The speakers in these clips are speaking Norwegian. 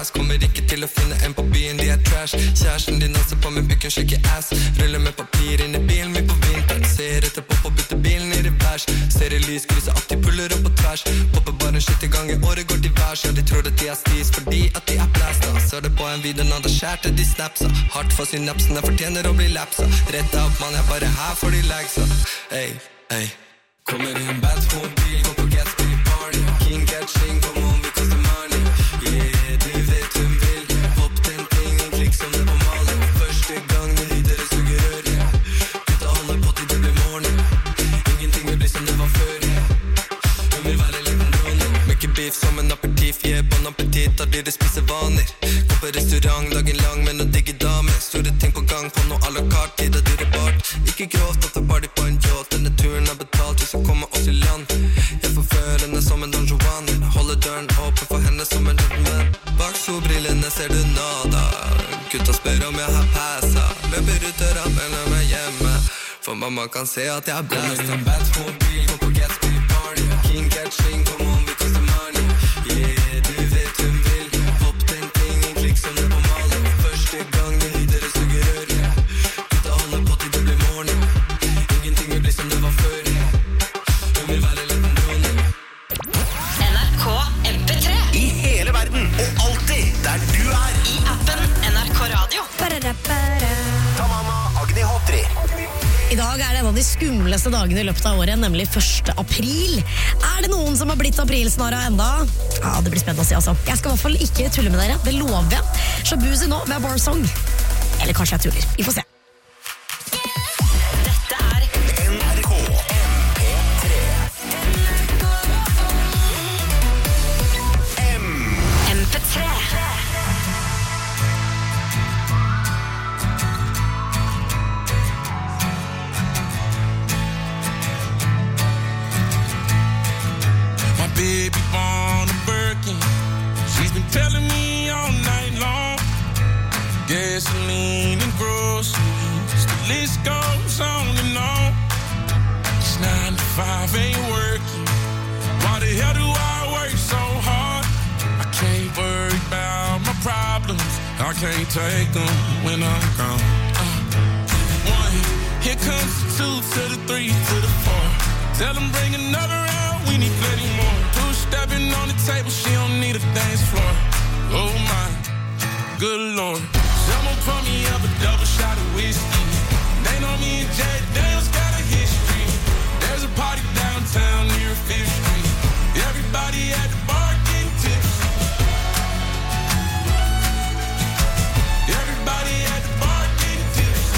ass. Kommer ikke til å finne en på byen, de trash. Kjæresten din danser på min pikken, shaker ass. Ruller med papir inn i bilen min på vinteren. Ser etterpå på bytte bilen i revers. Ser i lys, krysser at de puller opp på tvers. Popper bare en shit i gang i året går divers. Ja, de tror at de stis fordi at de blæsta. Ser det på en video når det skjærte de snapsa. Hardt for synapsene, fortjener å bli lapsa. Rett opp, man, jeg bare her for de lagsa. Ey, ey. Kommer i en Batmobil, går på Gatsby party. King catching, come on, because the money. Yeah, du vet hun vil. Hopp den tingen, klikk som det på Mali. Første gang det lyder det suger rør. Gutta holder på til det blir morgen. Ingenting vil bli som det var før. Hun vil være liten drone. Make beef som en aperitif, yeah, bon appetit. Har dyre spisevaner. Gå på restaurant, dagen lang med noen digge damer. Store ting på gang, på noe à la carte. Tid og dyre bart. Ikke grovt, at det party på en yacht. Denne turen er betalt, vi skal komme oss i land. Jeg forfører henne som en Don Juan. Holder døren åpen for henne som en gentleman. Bak solbrillene ser du nada. Gutta spør om jeg har passa. Løper ut døra, melder meg hjemme. For mamma kan se at jeg er blæst. Kommer i en Batmobil, går på Gatsby party. King catching, come on, because the money. Yeah, du vet hun vil. Hopp den tingen, klikk som det på Mali. Første gang det lyder det suger rør. Gutta holder på til det blir morgen. Ingenting vil bli som det var før. Hun vil være liten drone. NRK MP3 I hele verden, og alltid der du er. I appen NRK Radio. Tamama Agni Hotri. I dag det en av de skumleste dagene i løpet av året, nemlig 1. april. Det noen som har blitt aprilsnarra enda? Ja, det blir spennende å si, altså. Jeg skal I hvert fall ikke tulle med dere, det lover jeg. Shabuzi nå med Bar Song. Eller kanskje jeg tuller, vi får se. Dette NRK MP3 Baby born a Birkin. She's been telling me all night long. Gasoline and groceries, the list goes on and on. It's 9 to 5, ain't working. Why the hell do I work so hard? I can't worry about my problems. I can't take them when I'm gone. 1, here comes the 2 to the 3 to the 4. Tell them bring another round, we need plenty more. 2 stepping on the table, she don't need a dance floor. Oh my, good lord. Someone pour me up a double shot of whiskey. They know me and Jay Daniels got a history. There's a party downtown near 5th Street. Everybody at the bar getting tipsy. Everybody at the bar getting tipsy.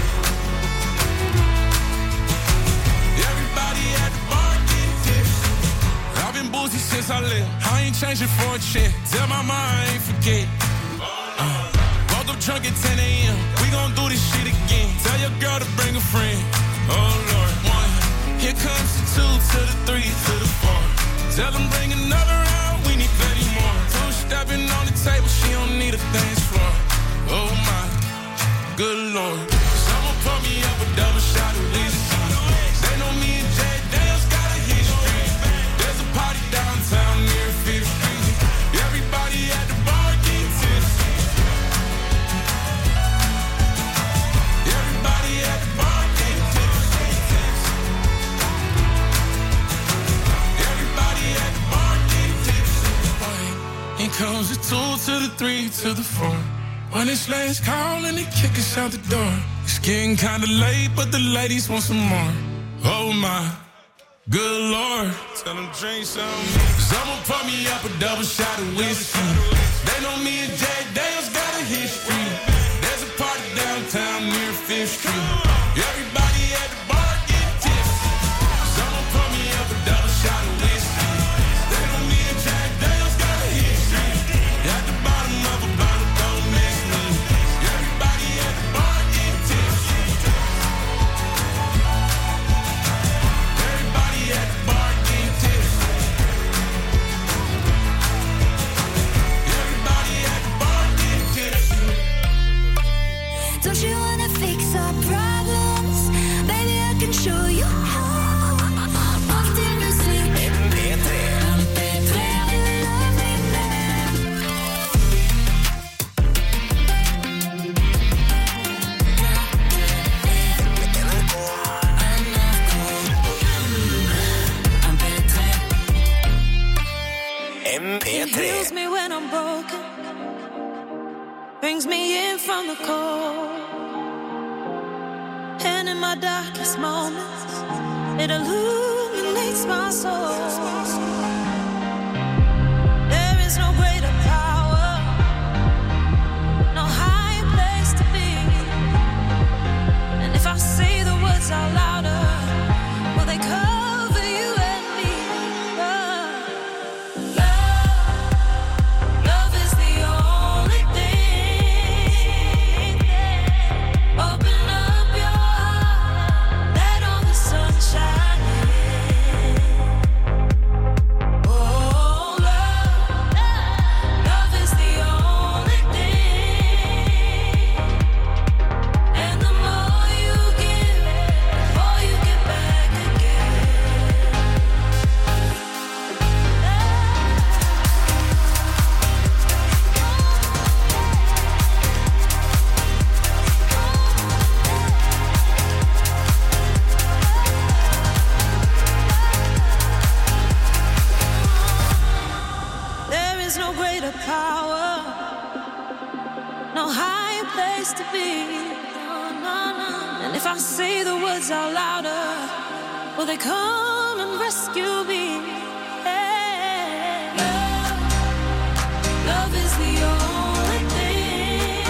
Everybody at the bar getting tipsy. I've been boozy since I left. I ain't changing for a check. Tell my mind I ain't forget. Woke up drunk at 10 a.m. We gon' do this shit again. Tell your girl to bring a friend. Oh Lord. 1, here comes the 2 to the 3 to the 4. Tell them bring another round, we need plenty more. 2 stepping on the table, she don't need a dance floor. Oh my, good lord. Someone pour me up a double shot of whiskey. They know me and Jay Daniels got a history. There's a party downtown near 5th Street. Everybody at the bar getting tipsy. Everybody at the bar getting tipsy. Everybody at the bar getting tipsy. Here comes the 2 to the 3 to the 4. When it's last call and they kick us out the door. It's getting kinda late, but the ladies want some more. Oh my, good lord. Tell them drink some. Someone pour me up a double shot of whiskey. They know me and Jay Daniels got a history. There's a party downtown near 5th Street. Everybody at the bar getting tipsy. Someone pour me up a double shot of whiskey. They know me and Jay Daniels got a history. At the bottom of a bottle, don't mess me. Everybody at the bar getting tipsy. Everybody at the bar getting tipsy. I'm broken, brings me in from the cold. And in my darkest moments, it illuminates my soul. There is no greater power, no higher place to be. And if I say the words out louder, will they cover you and me? Love is the only thing. Open up your heart, let all the sun shine in. Oh, love is the only thing. And the more you give, the more you get back again. There is no greater power, no higher place to be. And if I say the words out louder, will they come and rescue me? Yeah. Love is the only thing.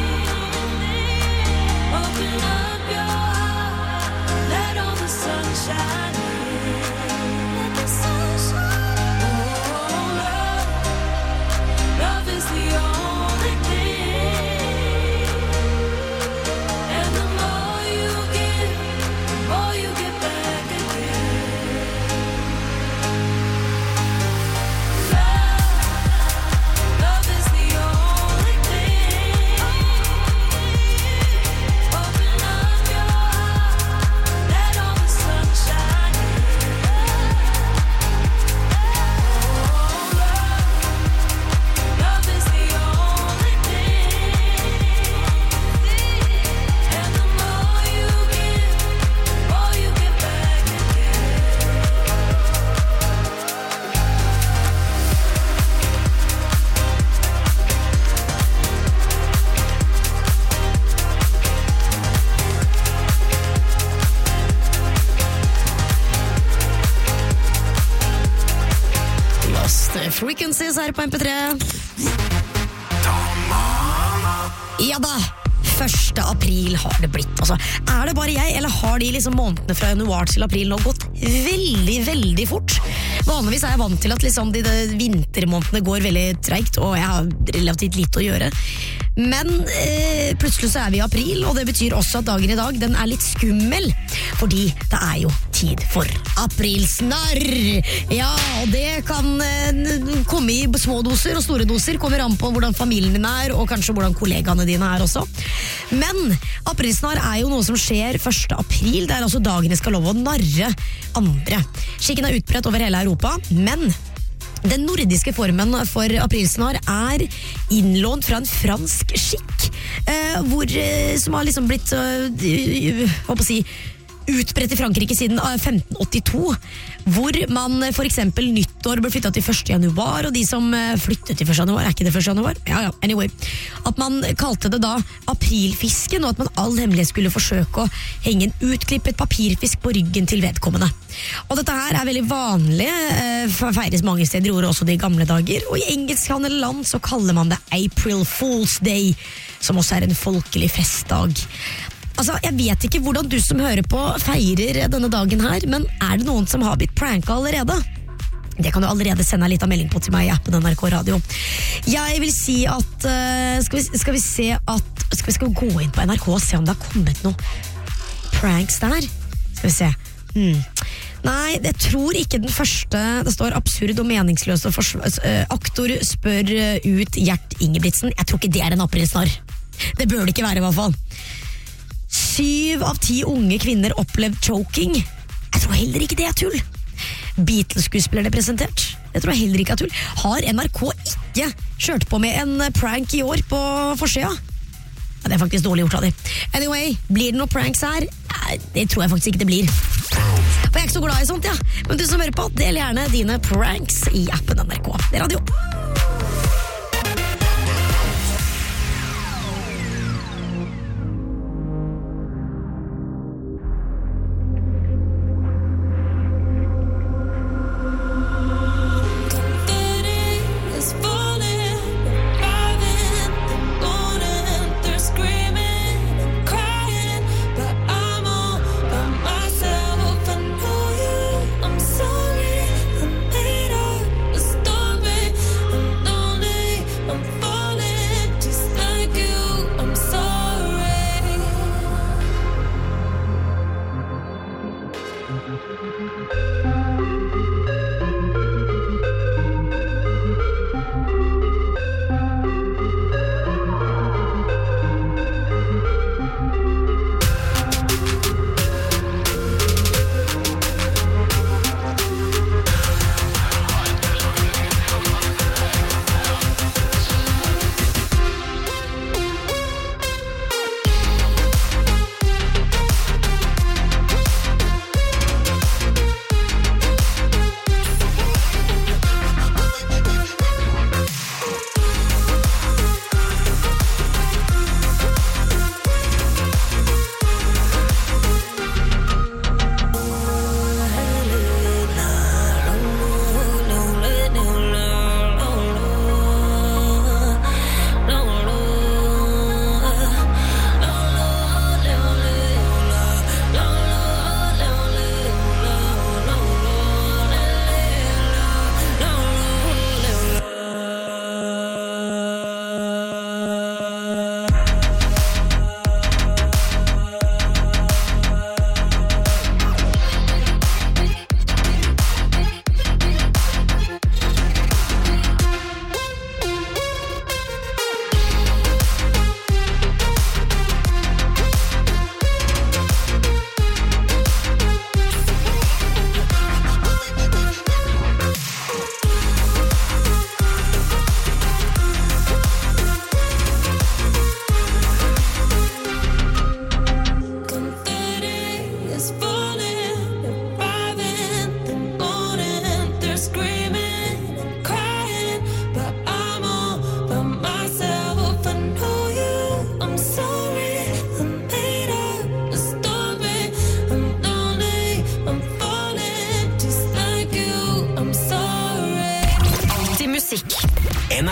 Open up your heart, let all the sun shine in. Let the sun shine in. Oh, love is the only thing. And the more you give, the more you get back again. Love is the only thing. Open up your heart, let all the sun shine in. Oh, love is the only thing. And the more you give, the more you get back again. Lost Frequencies her på MP3. Ja da, 1. april har det blitt. Altså, er det bare jeg, eller har de liksom månedene fra januar til april nå gått veldig, veldig fort? Vanligvis er jeg vant til at liksom de vintermånedene går veldig treigt, og jeg har relativt lite å gjøre. Men plutselig så er vi i april, og det betyr også at dagen i dag, den er litt skummel. Fordi det er jo tid for aprilsnarr. Ja, og det kan komme i små doser og store doser. Kommer an på hvordan familien din er, og kanskje hvordan kollegaene dine er også. Men aprilsnarr er jo noe som skjer 1. april. Det er altså dagen jeg skal lov å narre andre. Skikken er utbredt over hele Europa, men den nordiske formen for aprilsnarr er innlånt fra en fransk skikk, som har liksom blitt hva på å si utbredt i Frankrike siden 1582, hvor man for eksempel nyttår ble flyttet til 1. januar, og de som flyttet til 1. januar, er ikke det 1. januar? Ja, anyway. At man kalte det da aprilfisken, og at man all hemmelighet skulle forsøke å henge en utklippet papirfisk på ryggen til vedkommende. Og dette her er veldig vanlig, feires mange steder i året også de gamle dager, og i engelsktalende land så kaller man det April Fool's Day, som også er en folkelig festdag. Altså, jeg vet ikke hvordan du som hører på feirer denne dagen her, men er det noen som har blitt pranket allerede? Det kan du allerede sende en liten melding på til meg i appen NRK Radio. Jeg vil si at, skal vi gå inn på NRK og se om det har kommet noen pranks der? Skal vi se. Nei, jeg tror ikke den første. Det står absurd og meningsløs og aktor spør ut Gjert Ingebrigtsen. Jeg tror ikke det er en aprilsnarr. Det bør det ikke være i hvert fall. 7 av 10 unge kvinner opplevd choking. Jeg tror heller ikke det er tull. Beatles-skuespillerne presentert. Jeg tror heller ikke er tull. Har NRK ikke kjørt på med en prank i år på forsida? Ja, det er faktisk dårlig gjort av dem. Anyway, blir det noen pranks her? Nei, det tror jeg faktisk ikke det blir. For jeg er ikke så glad i sånt, ja. Men du som hører på, del gjerne dine pranks i appen NRK. Det er radio.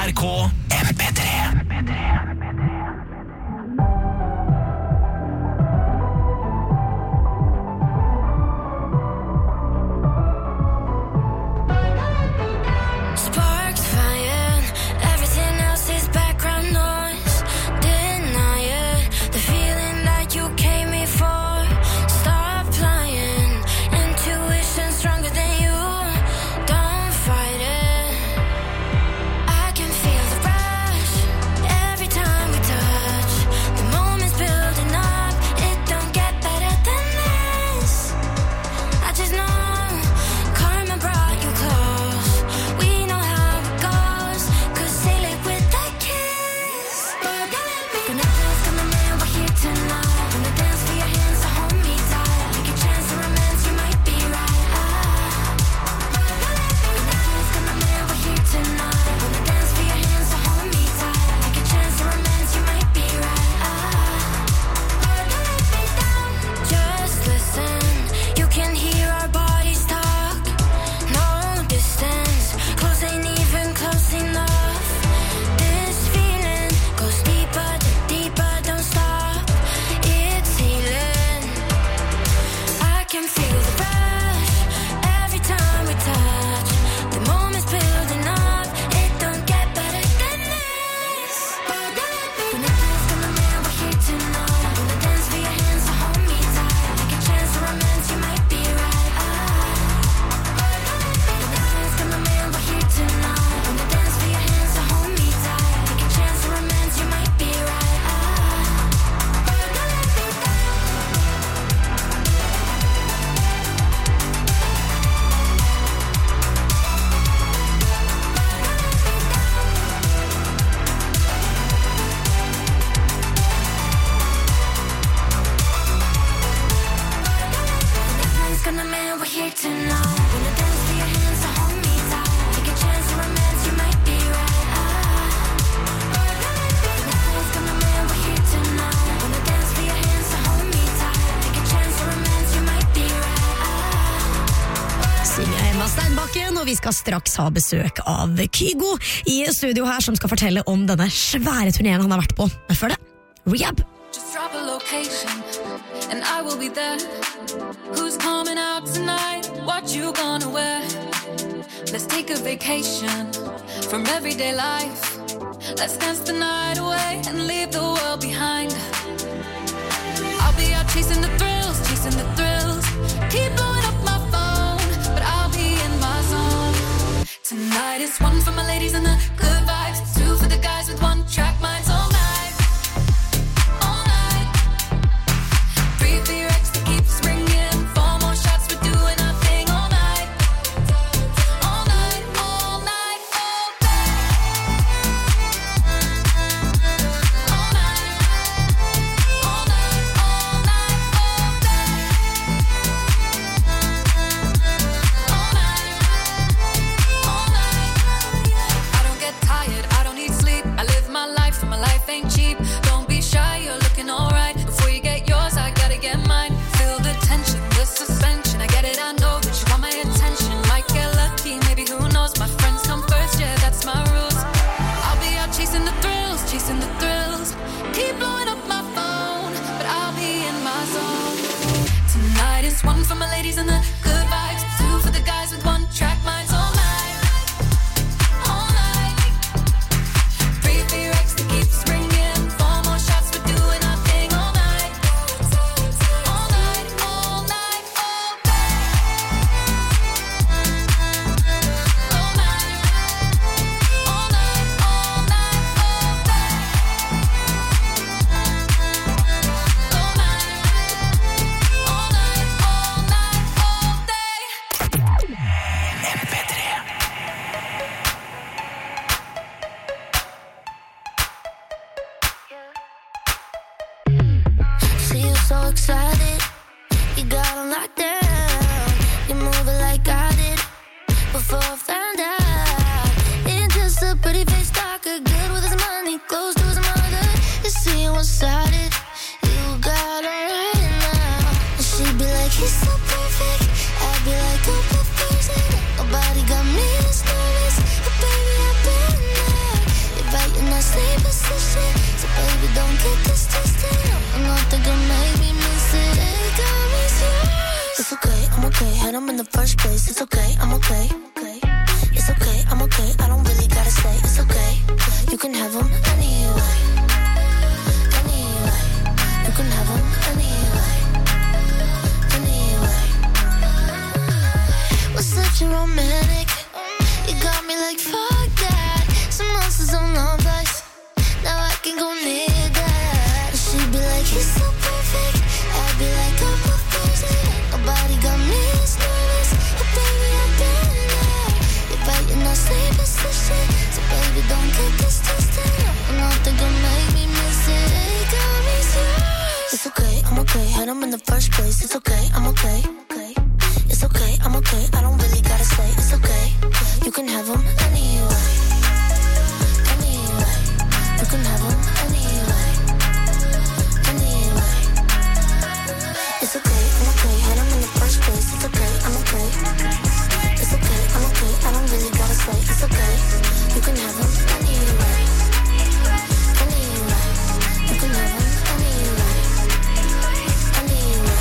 NRK MP3. Sparks flying, everything else is background noise. Deny it, the feeling that you came me for. Stop flying, intuition stronger than you. Don't fight it. I can feel the rush every time we touch. The moment's building up, it don't get better than this. I just know karma brought you close. We know how it goes, could seal it with a kiss. Gonna dance, gonna man, we're here tonight. Gonna dance for your hands, so hold me tight. Take a chance to romance, you might be right. Gonna dance, gonna man, we're here tonight. Gonna dance for your hands, so hold me tight. Take a chance to romance, you might be right. Just listen, you can hear our bodies talk. No distance, close ain't even close enough. This feeling goes deeper, deeper, don't stop. It's healing. I can feel the rush every time we touch. The moment's building up, it don't get better than this. Gonna dance, gonna man, we're here tonight. Gonna dance for your hands, so hold me tight. Take a chance to romance, you might be right. Gonna dance, gonna man, we're here tonight. Gonna dance for your hands, so hold me tight. Take a chance to romance, you might be right. Gonna man, we're here tonight. Gonna dance for your hands, so hold me tight. Take a chance to romance, you might be right. Gonna man, we're here tonight. Gonna dance for your hands, so hold me tight. Take a chance to romance, you might be right. Silja Emma Steinbakken, og vi skal straks ha besøk av Kygo i studio her, som skal fortelle om denne svære turneren han har vært på. Men før det, Rehab. Just drop a location, and I will be there. Who's coming out tonight? What you gonna wear? Let's take a vacation from everyday life. Let's dance the night away and leave the world behind. I'll be out chasing the thrills, chasing the thrills. Keep blowing up my phone, but I'll be in my zone. Tonight is one for my ladies and the good vibes, two for the guys with one track minds all night. All night. Three for your ex that keeps ringing. Four more shots, we're doing our thing all night. All night, all night, all day. All night, all night, all night, all day. All night, all night. I don't get tired, I don't need sleep. I live my life and my life ain't cheap. Don't be shy, you're looking alright. Before you get yours, I gotta get mine. Feel the tension, the suspension. I get it, I know that you want my attention. Might get lucky, maybe who knows. My friends come first, yeah, that's my rules. I'll be out chasing the thrills, chasing the thrills. Keep blowing up my phone, but I'll be in my zone. Tonight is one for my ladies and the good vibes, two for the guys with one track minds all night. All night. Three for your ex that keeps ringing. Four more shots, we're doing our thing all night. All night, all night, all day. All night, all night, all night, all day. All night, all night, all night, all day. MP3. See you so excited, you got on locked down. You're moving like I did before I found out. Ain't just a pretty face talker, good with his money, close to his mother. You see one-sided, you got her right now. And she'd be like, he's so perfect. I'd be like, oh, perfect. Nobody got me this nervous, but baby, I've been there. don't get this twisted up. And I think it made me miss it. It got me serious. It's okay, I'm okay. Had him in the first place. It's okay, I'm okay. It's okay, I'm okay. I don't really gotta say it's okay. You can have him anyway. Anyway. You can have him anyway. Anyway. Was such a romantic. You got me like fuck that. Someone else's own love life. Now I can go near that. She'd be like, he's so perfect. I'd be like, I'm proposing. Nobody got me as nervous. Oh baby, I've been there. You're right in the same position. So baby, don't get this twisted up. And I think it'll make me miss it. It got me serious. It's okay, I'm okay. Had him in the first place. It's okay, I'm okay. It's okay, I'm okay. I don't really gotta say it's okay. You can have him anyway. Anyway. You can have him anyway. Anyway. It's okay, I'm okay. Had him in the first place. It's okay, I'm okay. It's okay, I'm okay. I don't really gotta say it's okay. You can have him anyway. Anyway. You can have him anyway. Anyway.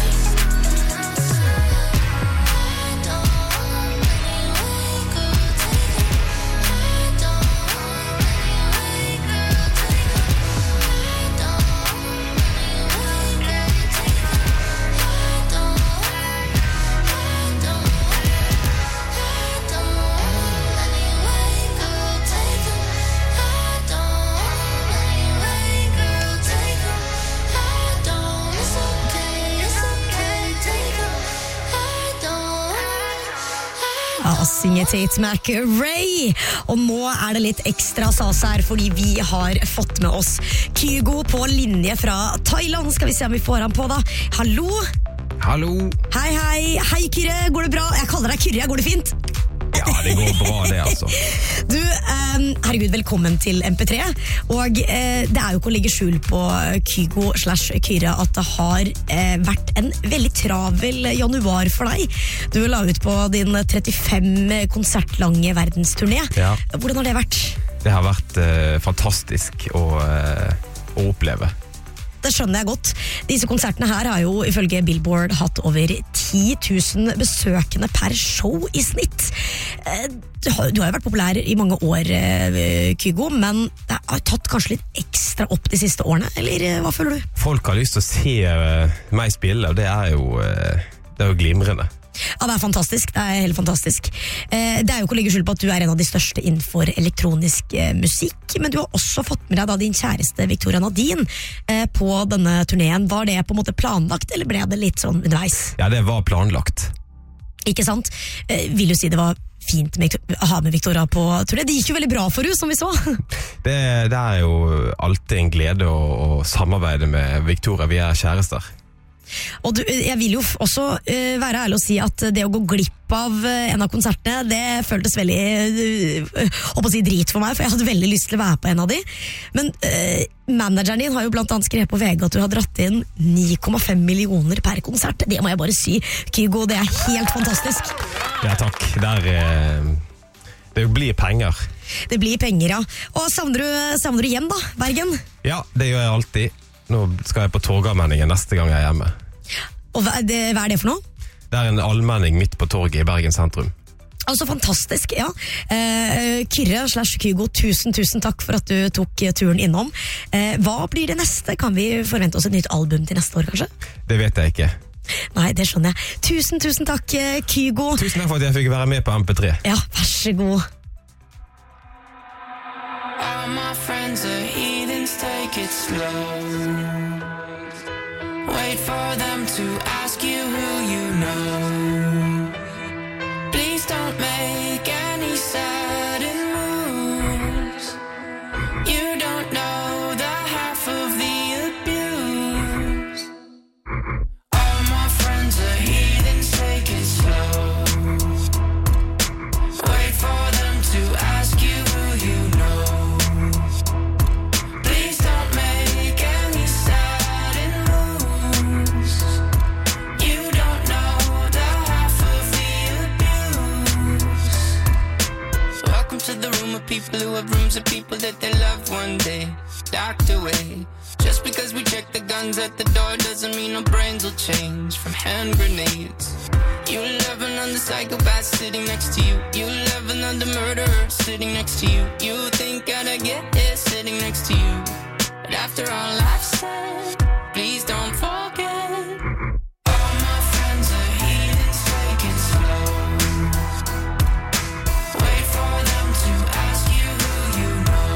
Synger Tate McRae. Og nå det litt ekstra sas her, fordi vi har fått med oss Kygo på linje fra Thailand. Skal vi se om vi får han på da. Hallo? Hallo. Hei, hei. Hei, Kyrre. Går det bra? Jeg kaller deg Kyrre. Går det fint? Ja, det går bra det, altså. Du, herregud, velkommen til MP3. Og det jo ikke å legge skjul på Kygo/Kyrre at det har vært en veldig travel januar for deg. Du la ut på din 35 konsertlange verdensturné. Ja. Hvordan har det vært? Det har vært fantastisk å oppleve. Det skjønner jeg godt. Disse konsertene her har jo ifølge Billboard hatt over 10 000 besøkende per show i snitt. Du har jo vært populær i mange år, Kygo, men det har tatt kanskje litt ekstra opp de siste årene, eller hva føler du? Folk har lyst til å se meg spille, og det jo glimrende. Ja, det fantastisk. Det helt fantastisk. Det jo ikke å legge skjul på at du en av de største innenfor elektronisk musikk, men du har også fått med deg da din kjæreste Victoria Nadine på denne turneen. Var det på en måte planlagt, eller ble det litt sånn underveis? Ja, det var planlagt. Ikke sant? Vil du si det var fint å ha med Victoria på turné? Det gikk jo veldig bra for henne, som vi så. Det jo alltid en glede å samarbeide med Victoria. Vi kjærester. Og jeg vil jo også være ærlig å si at det å gå glipp av en av konsertene, det føltes veldig håper å si drit for meg, for jeg hadde veldig lyst til å være på en av de. Men manageren din har jo blant annet skrevet på VG at du har dratt inn 9,5 millioner per konsert. Det må jeg bare si, Kygo, det helt fantastisk. Ja, takk. Det blir penger. Det blir penger, ja. Og savner du hjem da, Bergen? Ja, det gjør jeg alltid. Nå skal jeg på Torgallmenningen neste gang jeg hjemme. Og hva det for noe? Det en allmenning midt på torget i Bergen sentrum. Altså fantastisk, ja. Kyrre/Kygo, tusen takk for at du tok turen innom. Hva blir det neste? Kan vi forvente oss et nytt album til neste år, kanskje? Det vet jeg ikke. Nei, det skjønner jeg. Tusen takk, Kygo. Tusen takk for at jeg fikk være med på MP3. Ja, vær så god. All my friends heathens, take it slow. Wait for them to ask you who you know. Please don't make any sudden moves. You don't know the half of the abuse. All my friends heathens, take it slow. Wait for them to ask you who you know. The people who have rooms of people that they love one day docked away. Just because we check the guns at the door doesn't mean our brains will change from hand grenades. You love another psychopath sitting next to you. You love another murderer sitting next to you. You think I'd get here sitting next to you. But after all I've said, please don't forget. All my friends are heathens, take it slow. Wait for them to ask you who you know.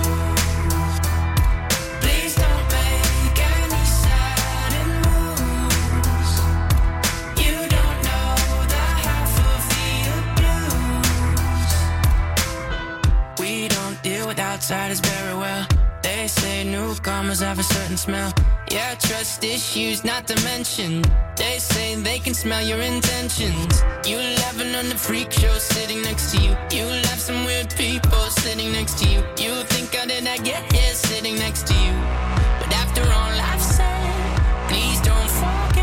Please don't make any sudden moves. You don't know the half of the abuse. We don't deal with outsiders very well. They say newcomers have a certain smell. Yeah, trust issues not to mention. They say they can smell your intentions. You laughing on the freak show sitting next to you. You laugh some weird people sitting next to you. You think how did I get here sitting next to you? But after all I've said, please don't forget.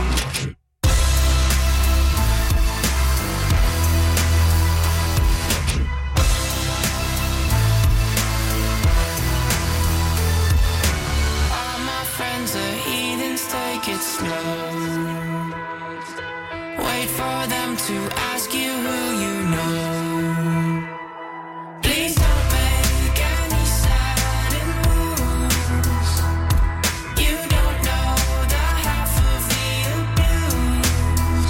Take it slow. Wait for them to ask you who you know. Please don't make any sudden moves. You don't know the half of the abuse.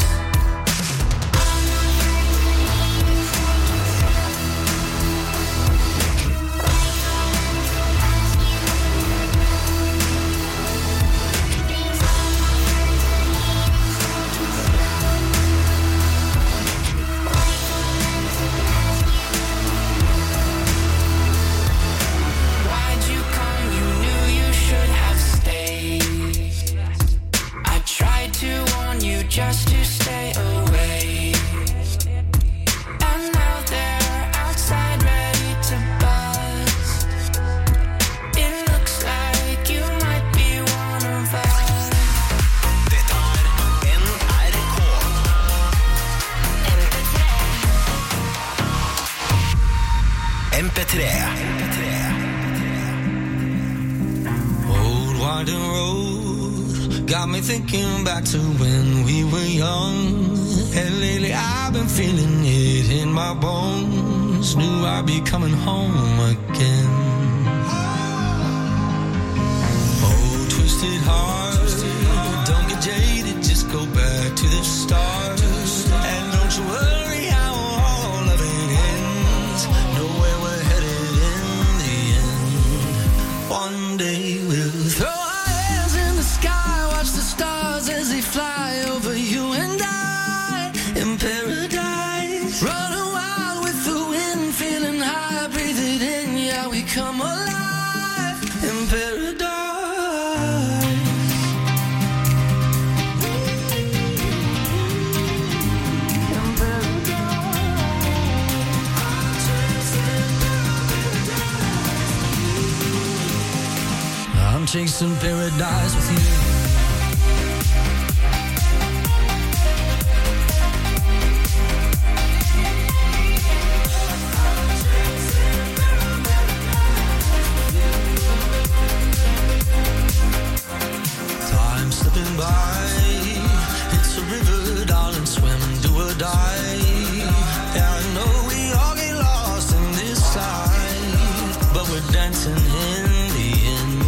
Just to stay away. And now they're outside ready to bust. It looks like you might be one of us. Dette NRK. MP3. Old winding road got me thinking back to when we were young. And lately I've been feeling it in my bones. Knew I'd be coming home again. Oh, twisted heart, don't get jaded, just go back to the start. And don't you worry how all of it ends. Know where we're headed in the end. One day we'll throw our hands in the sky, watch the stars as they fly over you and I in paradise. Running wild with the wind, feeling high, breathe it in, yeah, we come alive in paradise. I'm chasing paradise with you. Time slipping by, it's a river, darling, swim, do or die. Yeah, I know we all get lost in this life, but we're dancing in the end.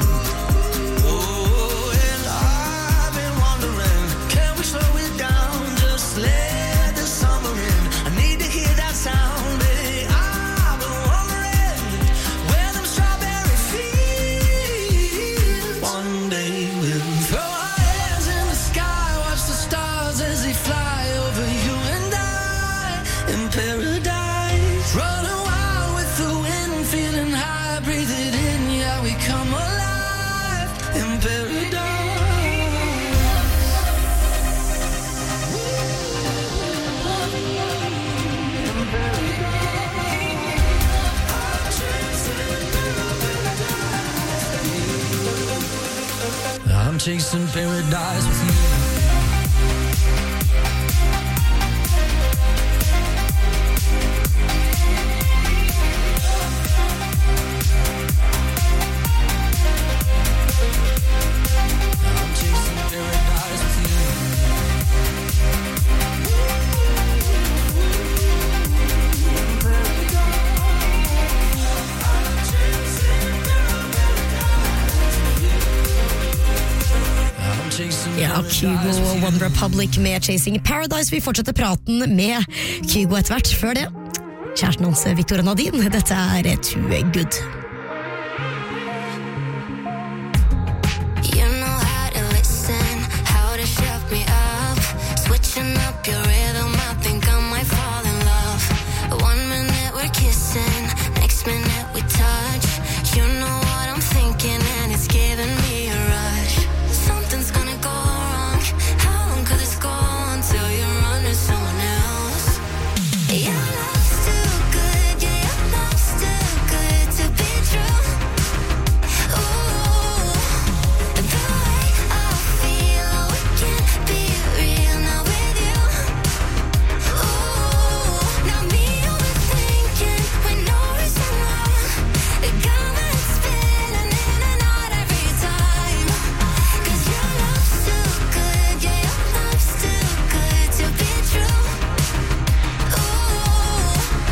Oh, and I've been wondering, can we slow it down, just let the summer in? I need to hear that sound, baby. I've been wondering where them strawberry fields. One day we'll throw our hands in the sky, watch the stars as they fly over you and I in paradise. Running wild with the wind, feeling high, breathe it in, yeah, we come alive in paradise. I'm chasing paradise with you. Ja, Kygo og One Republic med Chasing Paradise. Vi fortsetter praten med Kygo etter hvert. Før det, kjæresten hans Victoria Nadine. Dette Too Good. You know how to listen, how to shut me up. Switching up your rhythm, I think I might fall in love. 1 minute we're kissing, next minute we touch. You know what I'm thinking and it's giving me a rush. Something's gonna go wrong. How long could this go until you're under someone else? Your love's too good, yeah, your love's too good to be true. Ooh, the way I feel, oh, it can't be real now with you. Ooh, now me overthinking with no reason wrong. It got me spinning in and out every time. 'Cause your love's too good, yeah, your love's too good to be true. Ooh,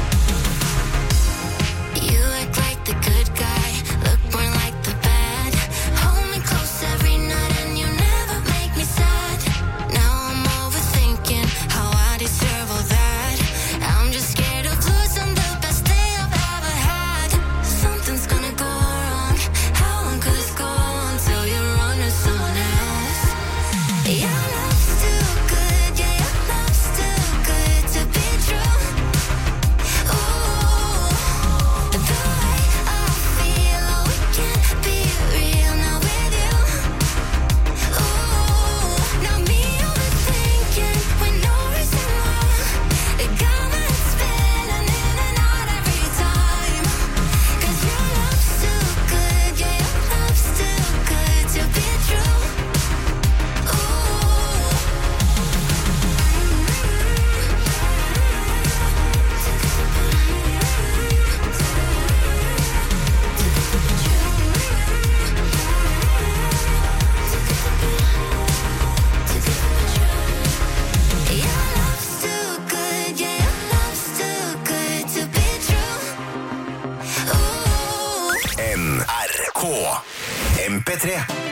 you act like the good guy, look more like the bad. Hold me close every night and you never make me sad. Now I'm overthinking how I deserve all that. I'm just scared of losing the best day I've ever had. Something's gonna go wrong. How long could this go until you're under someone else? Your love's too good, yeah, your love's too good to be true. Ooh, the way I feel, oh, it can't be real now with you. Ooh, now me overthinking with no reason wrong. It got me spinning in and out every time. 'Cause your love's too good, yeah, your love's too good to be true. Your love's too good, yeah, your love's too good to be true. Ooh. NRK MP3.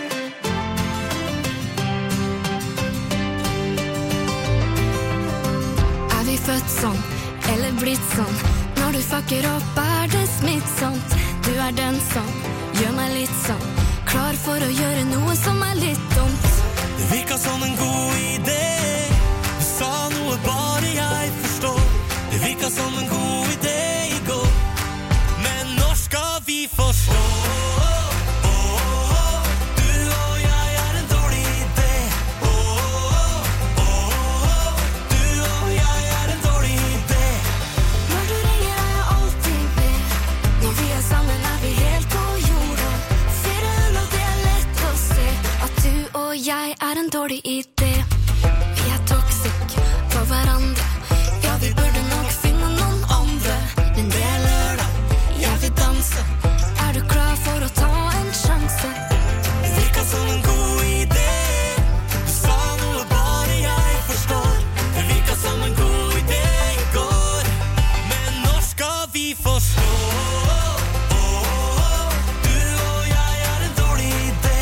Vi født sånn, eller blitt sånn? Når du fucker opp det smittsomt. Du den som gjør meg litt sånn, klar for å gjøre noe som litt dumt. Det virket som en god idé. Du sa noe bare jeg forstår. Det virket som en god idé I går. Men når skal vi forstå? Du og jeg en dårlig idé. Du og jeg en dårlig idé. Når du ringer jeg alltid med. Når vi sammen vi helt på jorda. Ser du nå det lett å se at du og jeg en dårlig idé. Vi toxic for hverandre. Ja, vi burde nok finne noen andre. Men det lørdag, jeg vil danse. Du klar for å ta en sjanse? Det virket som en god idé. Du sa noe bare jeg forstår. Det virket som en god idé I går. Men når skal vi forstå? Du og jeg en dårlig idé.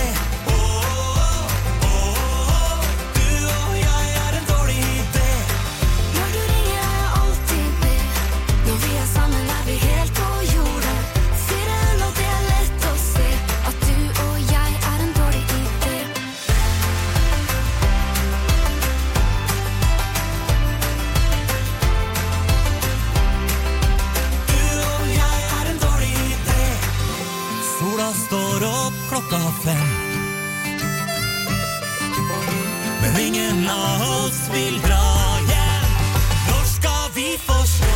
Du og jeg en dårlig idé. Når du ringer jeg alltid med. Når vi sammen vi helt på jorda. Sier det nå det lett å se at du og jeg en dårlig idé. Du og jeg en dårlig idé. Sola står opp 5:00. Men ingen av oss vil dra hjem. Når skal vi forstå?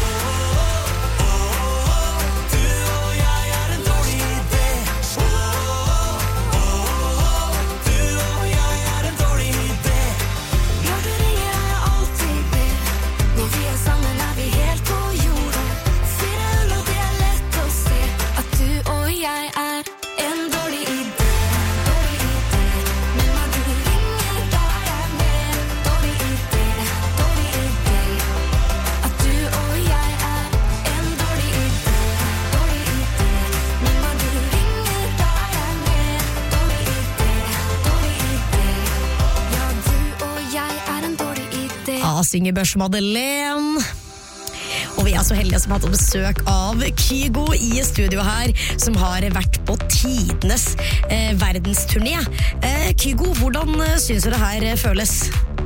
Du og jeg en dårlig idé. Du og jeg en dårlig idé. Når du ringer jeg alltid med. Når vi sammen vi helt på jorda. Sier det nå det lett å se at du og jeg en dårlig idé. Dårlig idé. Men når du ringer da jeg med. Dårlig idé. Dårlig idé. At du og jeg synger Børs Madeleine. Og vi så heldige som har hatt besøk av Kygo i studio her, som har vært på tidenes verdensturné. Kygo, hvordan synes du det her føles?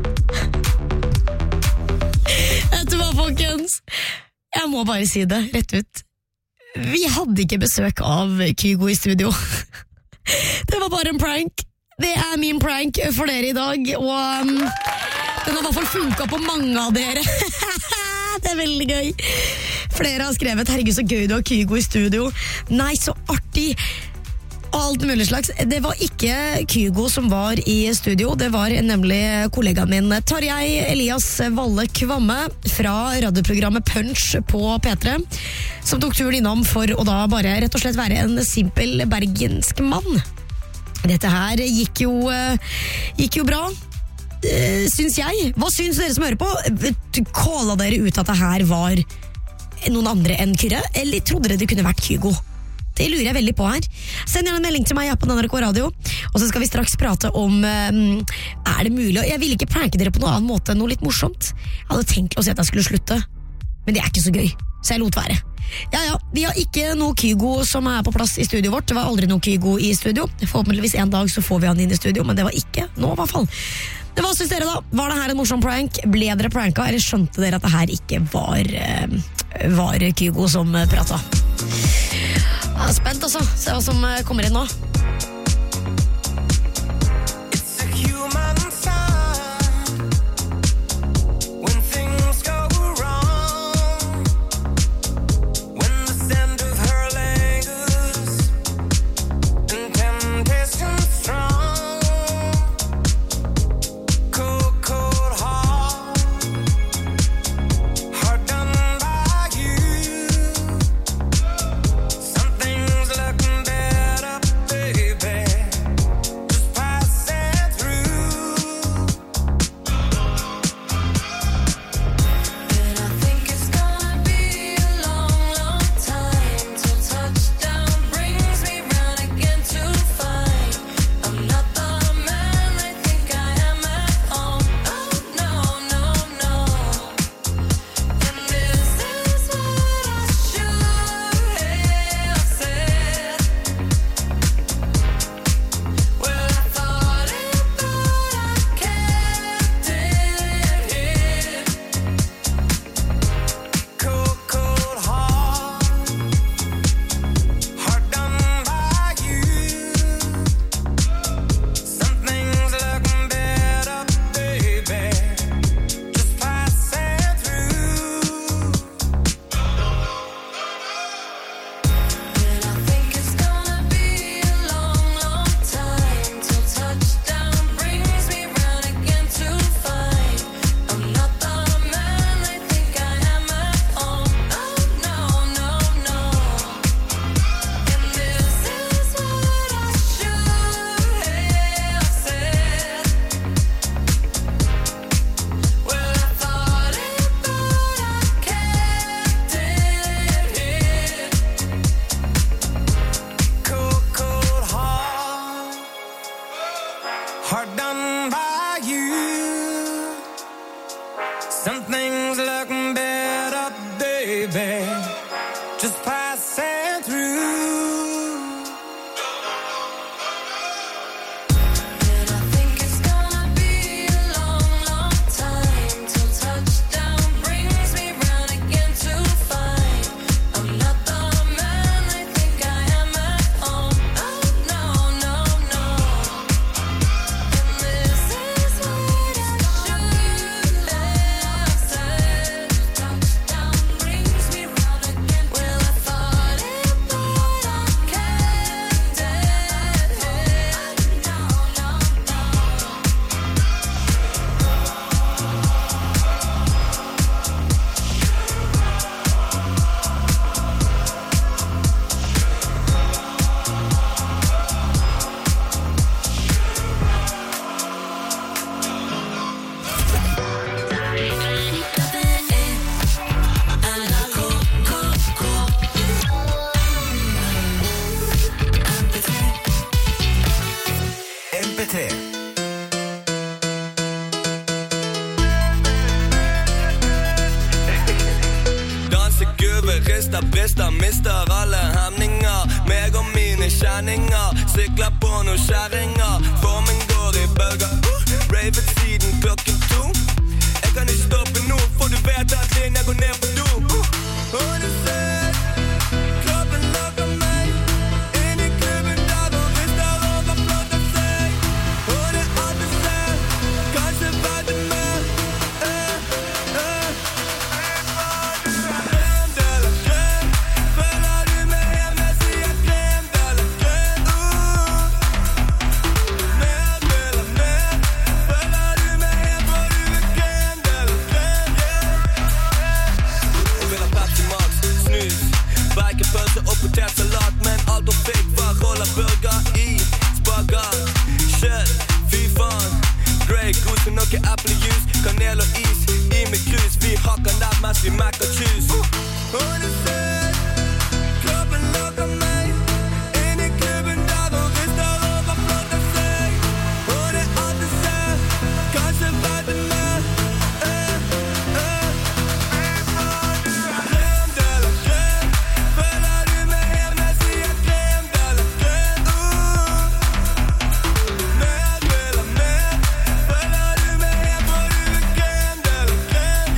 Vet du hva, folkens? Jeg må bare si det rett ut. Vi hadde ikke besøk av Kygo i studio. Det var bare en prank. Det min prank for dere i dag, og den har I hvert fall funket på mange av dere. Det veldig gøy. Flere har skrevet, herregud så gøy du har Kygo i studio. Nei, så artig. Alt mulig slags. Det var ikke Kygo som var i studio, det var nemlig kollegaen min Tarjei Elias Valle Kvamme fra radioprogrammet Punch på P3, som tok turen innom for å da bare rett og slett være en simpel bergensk mann. Dette her gikk jo bra, syns jeg. Hva syns dere som hører på? Kåla dere ut at det her var noen andre enn Kyrre, eller trodde dere det kunne vært Kygo? Det lurer jeg veldig på her. Send gjerne en melding til meg på NRK Radio, og så skal vi straks prate om det mulig. Jeg vil ikke pranke dere på noen annen måte enn noe litt morsomt. Jeg hadde tenkt å si at jeg skulle slutte, men det ikke så gøy, så jeg lot være. Ja, vi har ikke noe Kygo som på plass i studio vårt. Det var aldri noe Kygo i studio. Forhåpentligvis en dag så får vi han inn i studio, men det var ikke nå I hvert fall. Hva synes dere da? Var det her en morsom prank? Ble dere pranka, eller skjønte dere at det her ikke var Kygo som pratet? Jeg spent altså, se hva som kommer inn nå. fester, brister, mister alle hemninger. Meg og mine kjenninger, sykler på noen kjæringer. Formen går i bølger, ravet siden klokken 2. Jeg kan ikke stoppe nå, for du vet at linja går ned på do. Og du ser, kroppen lager meg inn i klubben der og rister over flott av seg. Og det alt du ser, kanskje vet du mer. Krem de la krem, føler du meg hjem, jeg sier krem de la krem. Mer de la mer, føler du meg hjem, for du er krem de la krem, Jeg vil ha Pepsi Max, snus, bacon-pølse og potetsalat. Men alt hun fikk var rollerburger i spagat. Kjøtt, fy faen, Grey Goose og noe eplejus, kanel og is i med krus. Vi hakker ned mens vi mekker tjus. Og du ser, kroppen lager meg inn i klubben der og rister over flott av seg. Og det alt du ser, kanskje vet du mer. Krem de la krem, føler du meg hjem, jeg sier krem de la krem. Mer de la mer, føler du meg hjem, for du er krem de la krem,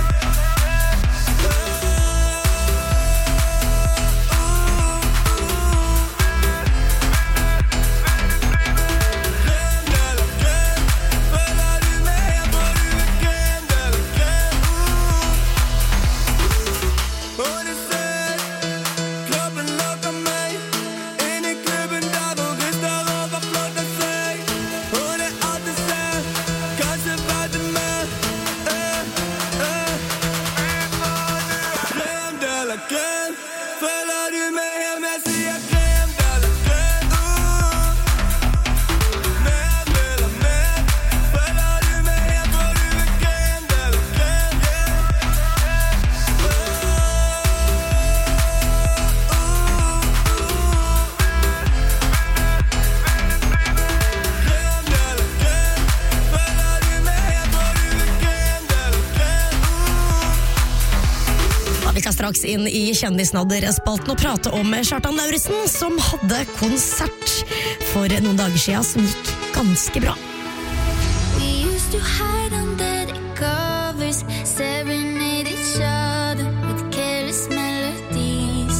Straks inn i kjendisnadderspalten og prate om Kjartan Lauritzen, som hadde konsert for noen dager siden som gikk ganske bra. We used to hide under the covers, serenade each other with careless melodies.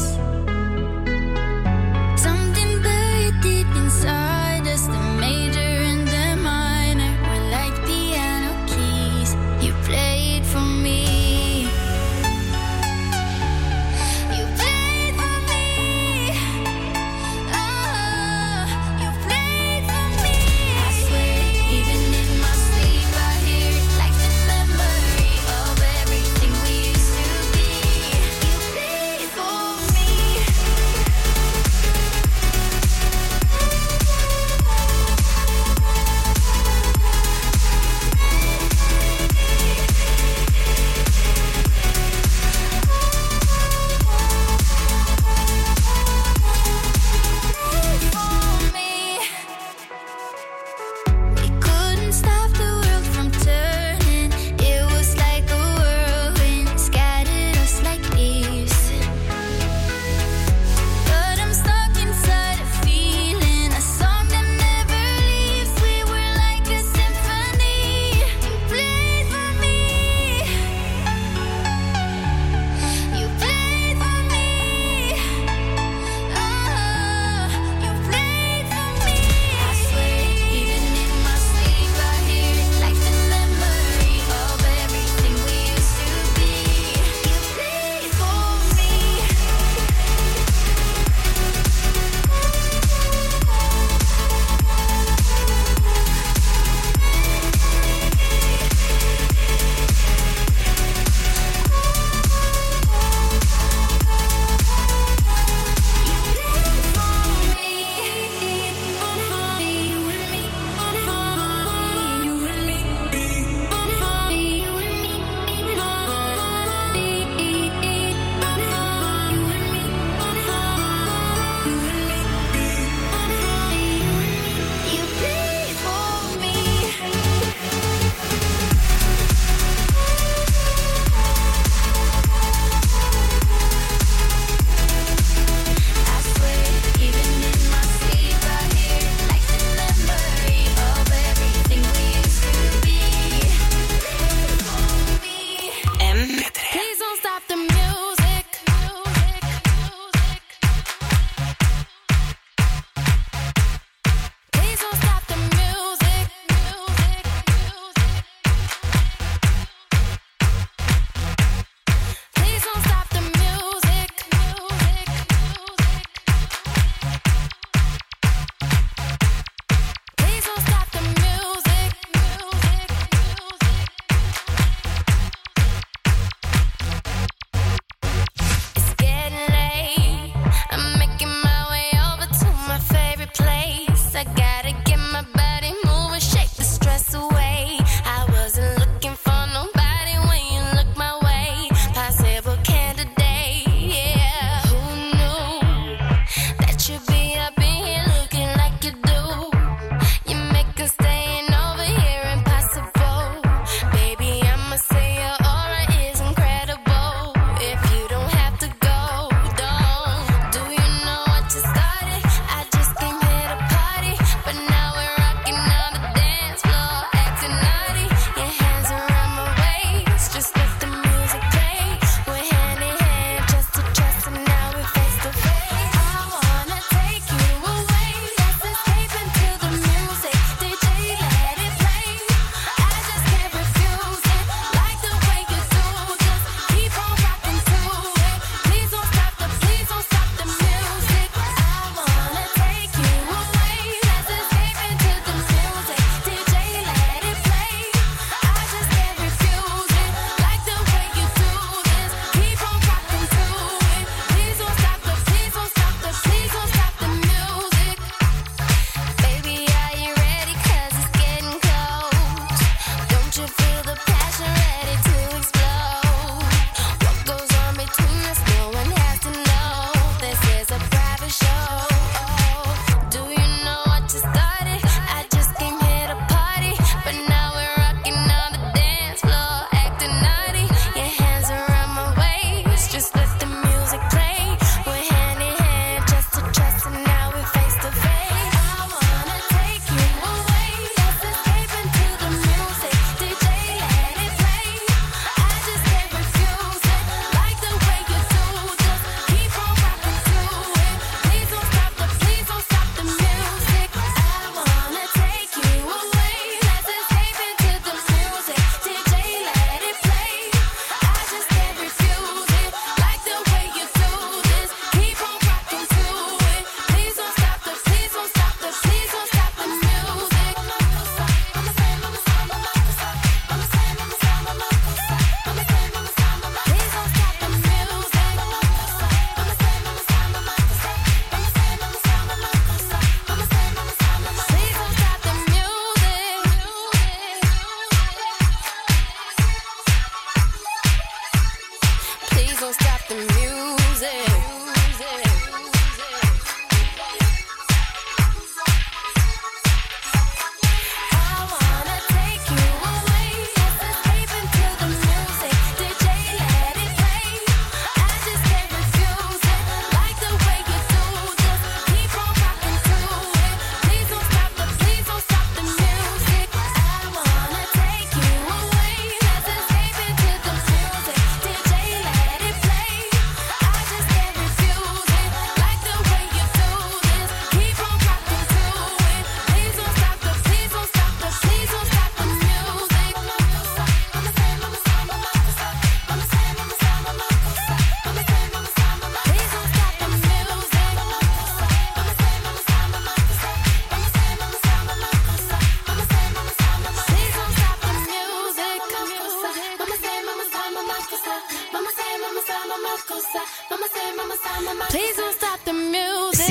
Something buried deep inside us, the major and the minor were like piano keys. You played for me. I swear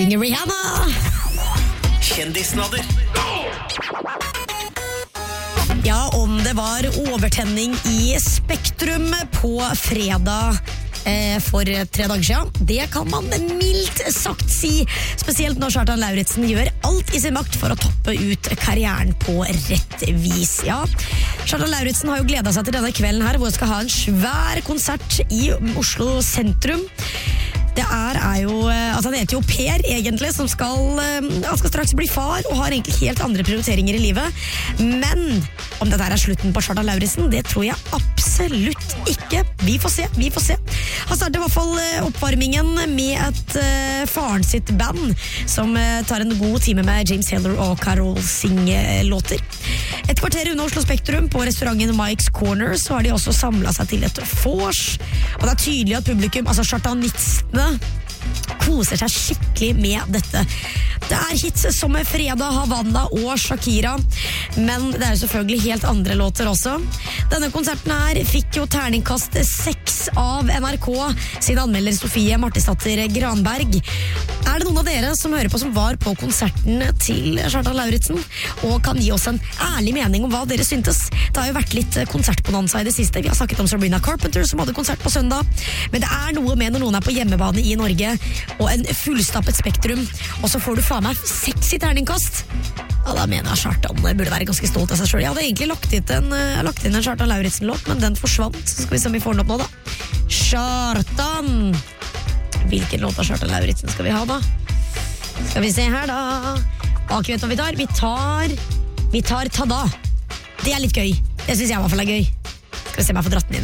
synger Rihanna. Kjendisnadder. Ja, om det var overtenning i Spektrum på fredag for 3 dager siden. Det kan man mildt sagt si, spesielt når Kjartan Lauritzen gjør alt i sin makt for å toppe ut karrieren på rett vis. Ja, Kjartan Lauritzen har jo gledet seg til denne kvelden her, hvor han skal ha en svær konsert i Oslo sentrum. Det er jo, altså han heter jo Per egentlig, som han skal straks bli far og har egentlig helt andre prioriteringer i livet. Men om dette er slutten på Kjartan Lauritzen, det tror jeg absolutt ikke. Vi får se. Han starter i hvert fall oppvarmingen med et faren sitt band, som tar en god time med James Taylor og Carol Singh-låter. Et kvarter unna Oslo Spektrum, på restauranten Mike's Corner, så har de også samlet seg til et vors. Og det er tydelig at publikum, altså Kjartanistene, koser seg skikkelig med dette. Det er hits som Fredag, Havana og Shakira, men det er jo selvfølgelig helt andre låter også. Denne konserten her fikk jo terningkast 6 av NRK, sin anmelder Sofie Martisdatter Granberg. Er det noen av dere som hører på som var på konserten til Kjartan Lauritzen, og kan gi oss en ærlig mening om hva dere syntes? Det har jo vært litt konsertbonanza i det siste. Vi har snakket om Sabrina Carpenter, som hadde konsert på søndag, men det er noe med når noen er på hjemmebane i Norge, og en fullstappet Spektrum, og så får du faen meg 6 i terningkast. Ja, da mener jeg Kjartan burde være ganske stolt av seg selv. Jeg hadde egentlig lagt inn en Kjartan Lauritzen-låt, men den forsvant. Så skal vi se om vi får den opp nå da. Kjartan! Hvilken låt av Kjartan Lauritzen skal vi ha da? Skal vi se her da. Vet du hva vi tar? Vi tar Tada. Det er litt gøy. Det synes jeg i hvert fall er gøy. Skal vi se om jeg får dratt den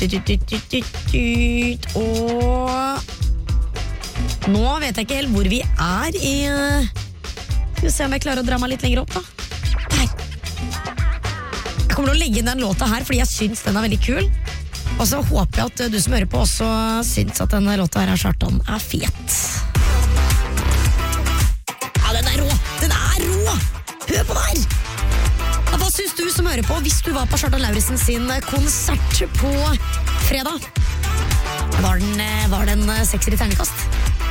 inn da. Og nå vet jeg ikke helt hvor vi er i. Skal vi se om jeg klarer å dra meg litt lenger opp da. Der. Jeg kommer til å legge inn den låta her, fordi jeg synes den er veldig kul. Og så håper jeg at du som hører på også synes at denne låta her av Kjartan er fet. Ja, den er rå! Den er rå! Hør på der! Ja, hva synes du som hører på hvis du var på Kjartan Lauritzen sin konsert på fredag? Var den 6 i terningkast?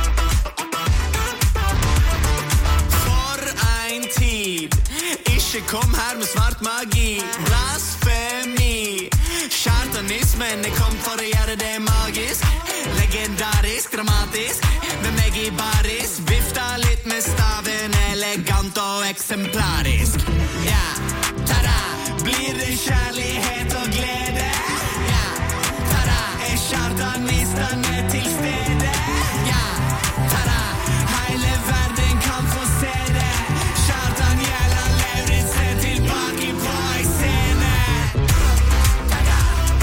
Ikke kom her med svart magi, blasfemi. Kjartanismen kom for å gjøre det magisk. Legendarisk, dramatisk. Med meg i baris, vifta litt med staven. Elegant og eksemplarisk. Ja, tada, blir det kjærlighet og glede? Ja, tada, Kjartanistene til stede? Ja, tada, hele verden kan få se det. Kjartan Gjelland Lauritzen tilbake på ei scene. Tada.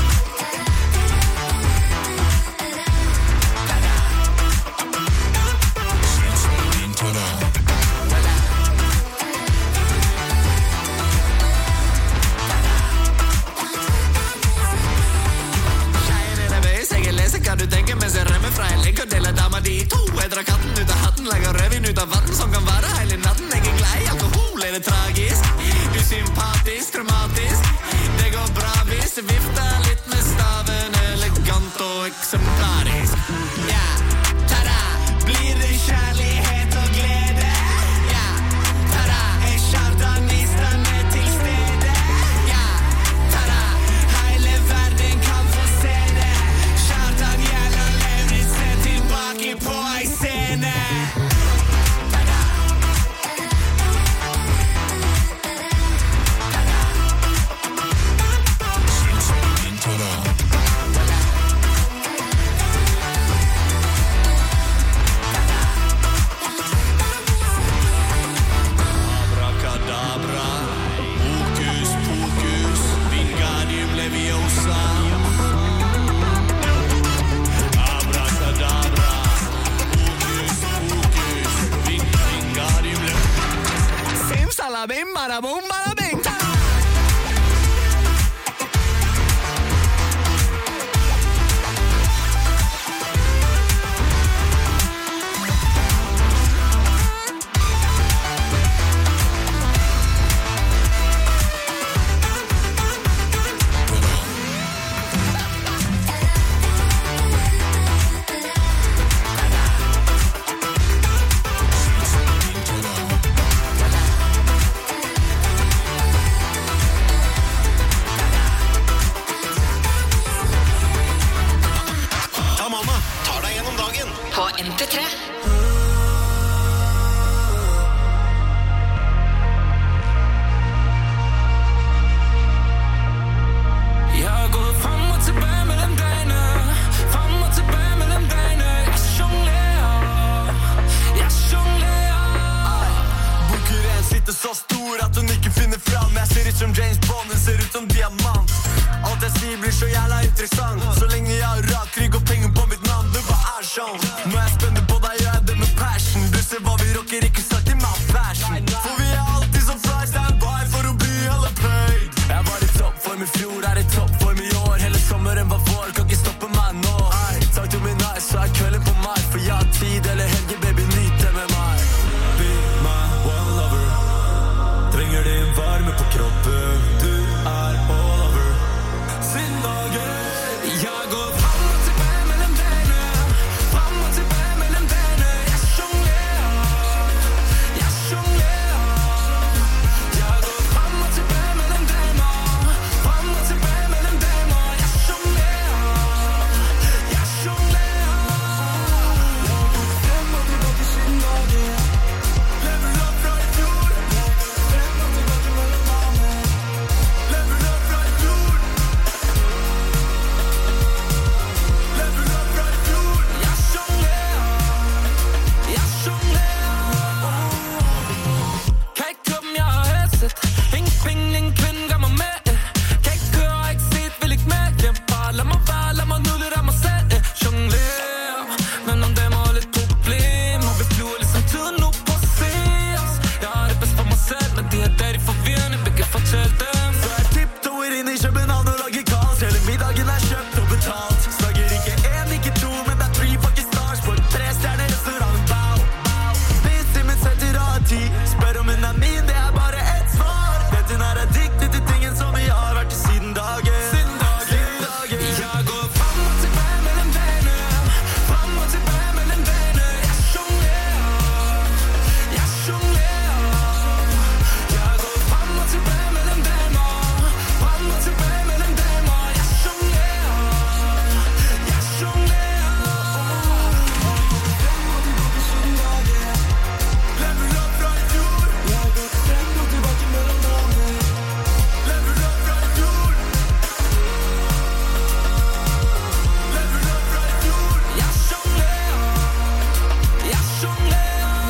Hva du tenker mens jeg rømmer fra en legg og deler dama di i 2. Jeg drar katten ut av hatten, lager rødvin ut av vatten som kan vare hele natten. Jeg er glad i alkohol, er det tragisk? Usympatisk, traumatisk. Det går bra hvis jeg vifter litt med staven. Elegant og eksemplarisk. Ja, tada, blir det kjærlighet og glede? Ja, tada, Kjartanistene til stede? Ja, tada, hele verden kan få se det. Kjartan Gjelland Lauritzen tilbake på ei scene. Abracadabra, hokus pokus, Wingardium Leviosa. Abracadabra, hokus pokus, Wingardium Leviosa. Simsalabim, marabum, marabing, ta! så stor at hun ikke finner frem. Jeg ser ut som James Bond, hun ser ut som diamant. Alt jeg sier blir så jævla interessant. Så lenge jeg har rak rygg og penger på mitt navn. Det bare er sånn. Når jeg spenner på deg, gjør jeg det med passion. Du ser hva vi rocker, ikke sagt i my fashion. For vi er alltid så fly, stand by for å bli hella paid. Jeg var i toppform i fjor, er i toppform i år. Hele sommeren var vår, kan ikke stoppe meg nå. Takk til min nice, så er kvelden på meg. For jeg har tid eller helge, baby, nyt det med meg. Be my one lover. Trenger din varme på kroppen. Du er all over. Siden dagen jeg går fram og tilbage mellom denne. Fram og tilbage mellom denne. Jeg jonglerer. Jeg jonglerer. Jeg går fram og tilbage mellom denne. Fram og tilbage mellom denne. Jeg jonglerer. Jeg jonglerer. Jeg går frem og tilbake siden dagen. Level up fra i fjor. Frem og tilbake mellom dagen. Level up fra i fjor. Level up fra i fjor. Jeg jonglerer. Jeg jonglerer. Kijk om jeg har hæset. Ingen penge, ingen kvinde gør mig med. Kan ikke høre, har ikke set, vil ikke med hjem. Bare lad mig være, lad mig nyde lidt af mig selv. Jonglerer. Men om dem har lidt problemer. Vi flyver ligesom tiden nu på os. Jeg har det bedst for mig selv, men de her dage de forvirrende. Vi kan fortælle dem. Så jeg tiptoer ind i København og lager kaos. Hele middagen er købt og betalt. Snakker ikke en, ikke to, men det er 3 fucking stars på et 3-stjerne restaurant. Bow, bow. Spis i min setter av 10. Spør om hun er min, det er bare et svar. Vet hun er addiktet til tingen som vi har vært i siden dagen. Siden dagen. Jeg går frem og tilbage mellom denne. Frem og tilbage mellom denne. Jeg jonglerer. Jeg jonglerer. Jeg går frem og tilbage mellom denne. Frem og tilbage mellem denne. Jeg jonglerer. Jeg jonglerer. Level up fra i fjor. Jeg går frem og tilbake mellom dagen. Level up fra i fjor. Level up fra i fjor. Jeg jonglerer. Jeg jonglerer.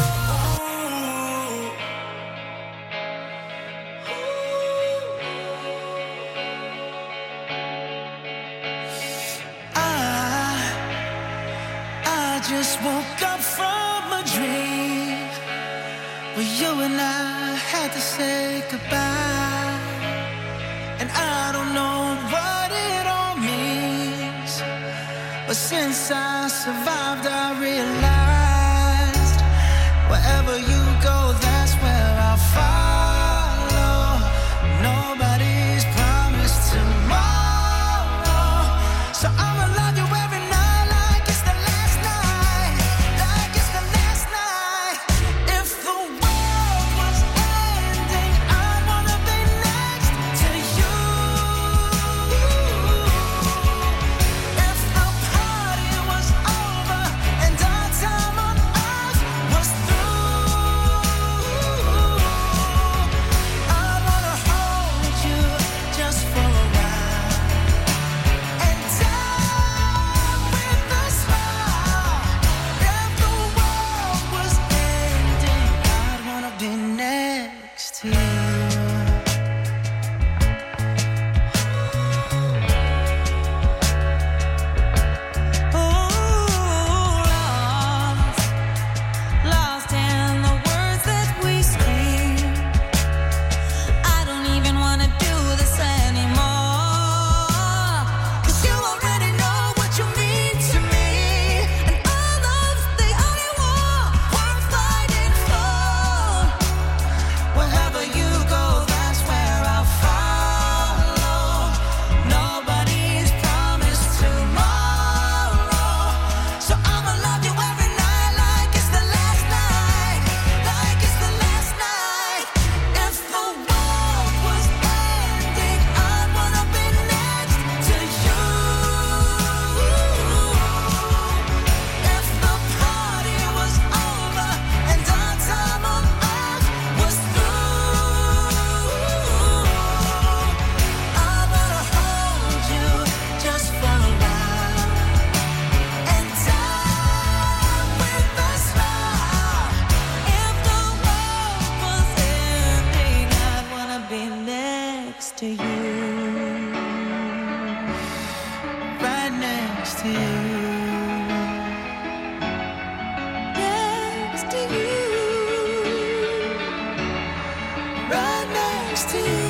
I just woke up from a dream where you and I had to say goodbye. And I don't know what it all means, but since I survived I realized wherever you go, that's where I'll follow. Nobody's promised tomorrow, so I'ma love you every night like it's the last night, like it's the last night. If the world was ending, I'd wanna be next to you. If the party was over and our time on earth was through, I'd wanna hold you just for a while and die with a smile. If the world was ending, I'd wanna be next to you. Lost in the words that we scream. I don't even wanna do this anymore. 'Cause you already know what you mean to me. And all love's the only war worth fighting for. Wherever you next to you. Right next to you. Next to you. Right next to you.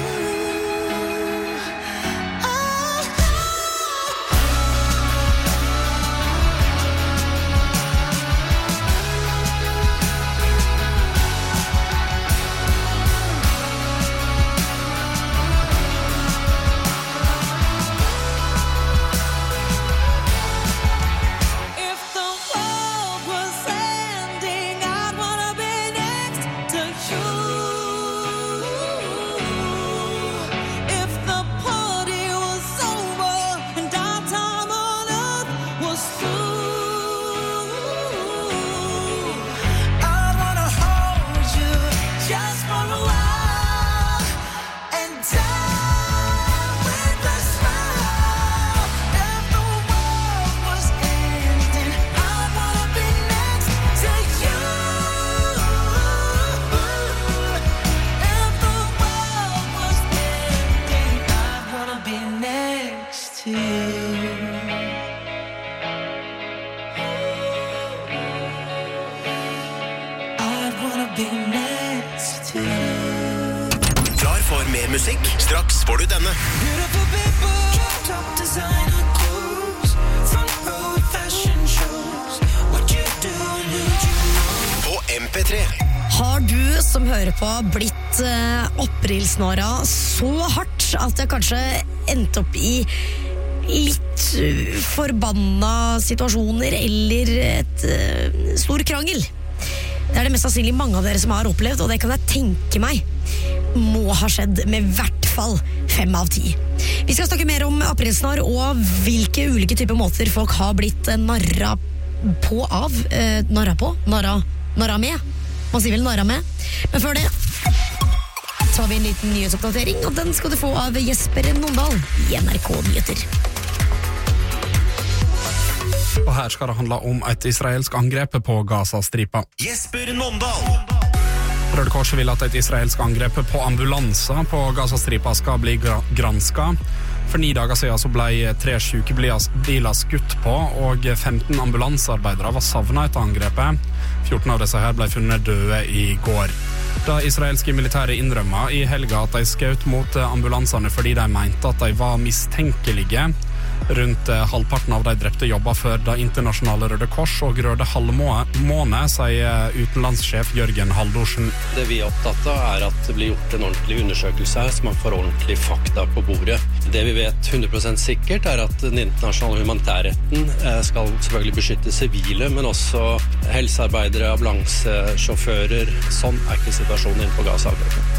Klar for mer musikk? Straks får du denne. På MP3. Har du som hører på blitt aprilsnara så hardt at jeg kanskje endte opp i litt forbanna situasjoner eller et stor krangel? Det er det mest sannsynlig mange av dere som har opplevd, og det kan jeg tenke meg må ha skjedd med hvert fall 5 av 10. Vi skal snakke mer om aprilsnar og hvilke ulike typer måter folk har blitt narra på av. Narra med. Man sier vel narra med. Men før det tar vi en liten nyhetsoppdatering, og den skal du få av Jesper Nondal i NRK Nyheter. Og her skal det handle om et israelsk angrep på Gaza-stripa. Jesper Nondal! Røde Kors vil at et israelsk angrep på ambulanser på Gaza-stripa skal bli gransket. For 9 dager siden så ble 3 sykebiler skutt på, og 15 ambulansearbeidere var savnet etter angrepet. 14 av disse her ble funnet døde i går. Da israelske militære innrømmet i helga at de skjøt mot ambulansene fordi de mente at de var mistenkelige. Rundt halvparten av de drepte jobber for Det internasjonale Røde Kors og Røde Halvmåne, sier utenlandssjef Jørgen Haldorsen. Det vi er opptatt av er at det blir gjort en ordentlig undersøkelse her, så man får ordentlig fakta på bordet. Det vi vet 100% sikkert er at den internasjonale humanitærretten skal selvfølgelig beskytte sivile, men også helsearbeidere, ambulansesjåfører. Sånn er ikke situasjonen inne på Gaza.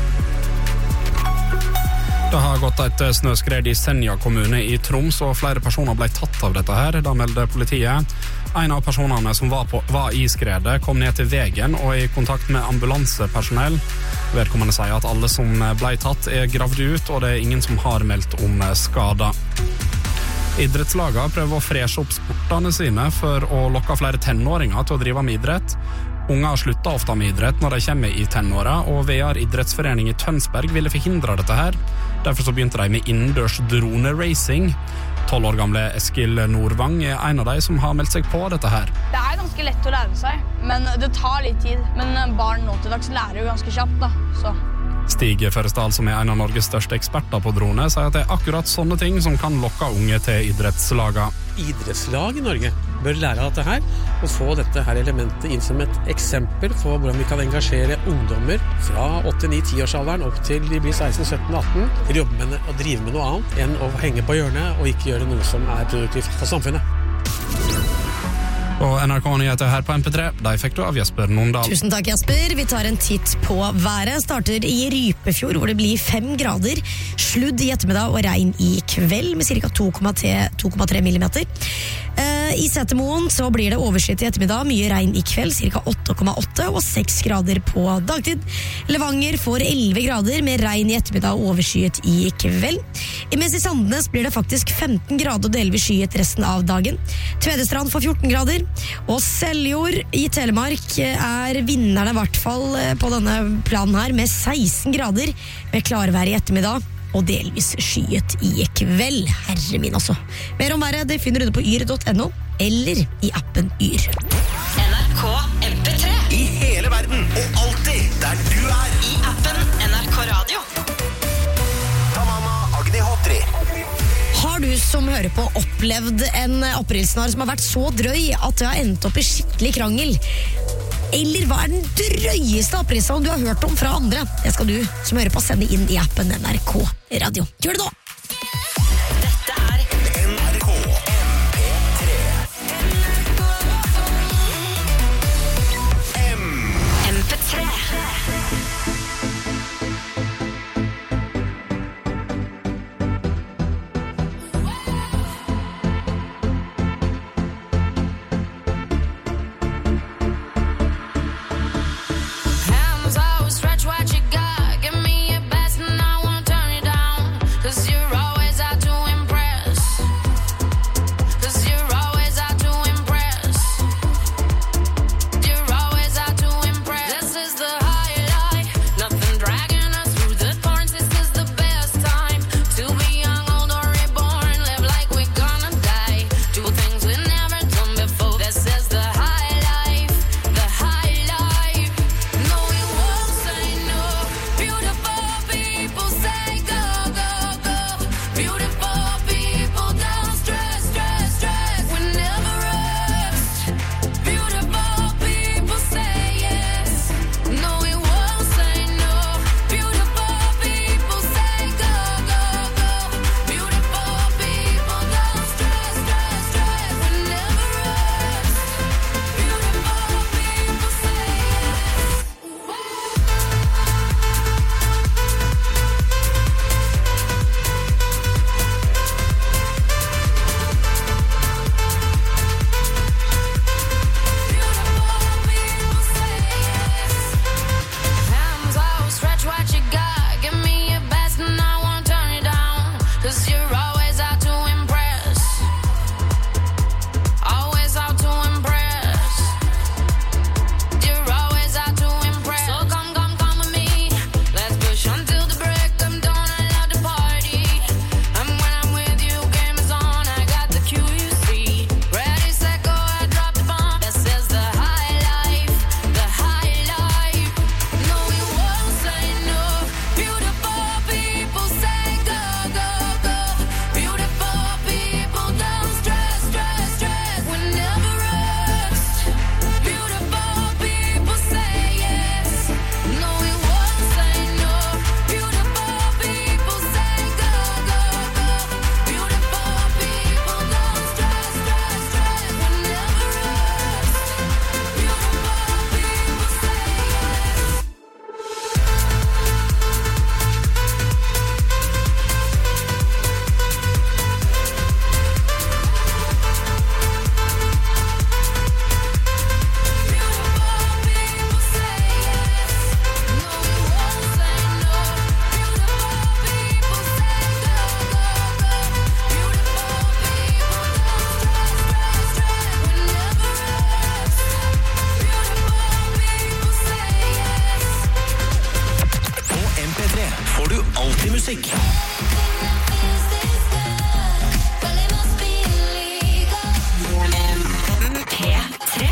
Det har gått et snøskred i Senja kommune i Troms, og flere personer ble tatt av dette her, da melder politiet. En av personene som var i skredet kom ned til veien og i kontakt med ambulansepersonell. Vedkommende sier at alle som ble tatt er gravd ut, og det er ingen som har meldt om skader. Idrettslagene prøver å freshe opp sportene sine for å lokke flere tenåringer til å drive med idrett. Unger slutter ofte med idrett når de kommer i tenåra, og VR idrettsforening i Tønsberg ville forhindre dette her. Derfor så begynte de med innendørs droneracing. 12 år gamle Eskil Nordvang er en av de som har meldt seg på dette her. Det er ganske lett å lære seg, men det tar litt tid. Men barn nå til dags lærer jo ganske kjapt da, så... Stig Føresdal, som er en av Norges største eksperter på drone, sier at det er akkurat sånne ting som kan lokke unge til idrettslaga. Idrettslag i Norge bør lære av dette her, og få dette her elementet inn som et eksempel på hvordan vi kan engasjere ungdommer fra 8-9-10-årsalderen opp til de blir 16-17-18 til å jobbe med å drive med noe annet enn å henge på hjørnet og ikke gjøre noe som er produktivt for samfunnet. Og NRK Nyheter her på MP3, de fikk du av Jesper Nondal. Tusen takk, Jesper. Vi tar en titt på været. Starter i Rypefjord, hvor det blir 5 grader. Sludd i ettermiddag og regn i kveld med ca. 2,3 millimeter. I Setermoen så blir det overskyet i ettermiddag, mye regn i kveld, ca. 8,8 og 6 grader på dagtid. Levanger får 11 grader med regn i ettermiddag og overskyet i kveld. Mens i Sandnes blir det faktisk 15 grader og delvis skyet resten av dagen. Tvedestrand får 14 grader, og Seljord i Telemark er vinnerne i hvert fall på denne planen her med 16 grader med klarvær i ettermiddag og delvis skyet i kveld. Herre min altså. Mer om været det finner du på yr.no eller i appen Yr. NRK MP3. I hele verden, og alltid der du er. I appen NRK Radio. Tamama Agni Hotri. Har du som hører på opplevd en aprilsnarr som har vært så drøy at det har endt opp i skikkelig krangel? Eller hva er den drøyeste aprilsnarren du har hørt om fra andre? Det skal du som hører på sende inn i appen NRK Radio. Gjør det nå! Dette er NRK MP3. Hands out, stretch what you got. Give me your best and I won't turn it down. 'Cause you're always out to impress. 'Cause you're always out to impress. You're always out to impress. This is the highlight. Nothing dragging us through the thorns. This is the best time to be young, old or reborn. Live like we're gonna die. Do things we've never done before. This is the high life. The high life. No, we won't say no. Beautiful people say go, go, go. Beautiful people don't stress, stress, stress. We never rest. Beautiful people say yes. No, we won't say no. Beautiful people say go, go, go. Beautiful people don't stress, stress, stress. We never rest. Beautiful people say yes. Hands out, stretch what you got. Give me your best and I won't turn it down. 'Cause you're always out to impress. Always out to impress. You're always out to impress. So come, come, come with me. Let's push until the break of dawn. I love to party. And when I'm with you, game is on. I got the cue, you see. Ready, set, go, I drop the bomb. This is the high life. The high life. No, we won't say no. Beautiful people say go, go, go. Beautiful people don't stress, stress, stress. We never rest. Beautiful people say yes. No, we won't say no. Beautiful people say go, go, go. Beautiful people don't stress, stress, stress. We never rest. Beautiful people say yes. På MP3 får du alltid musikk. MP3.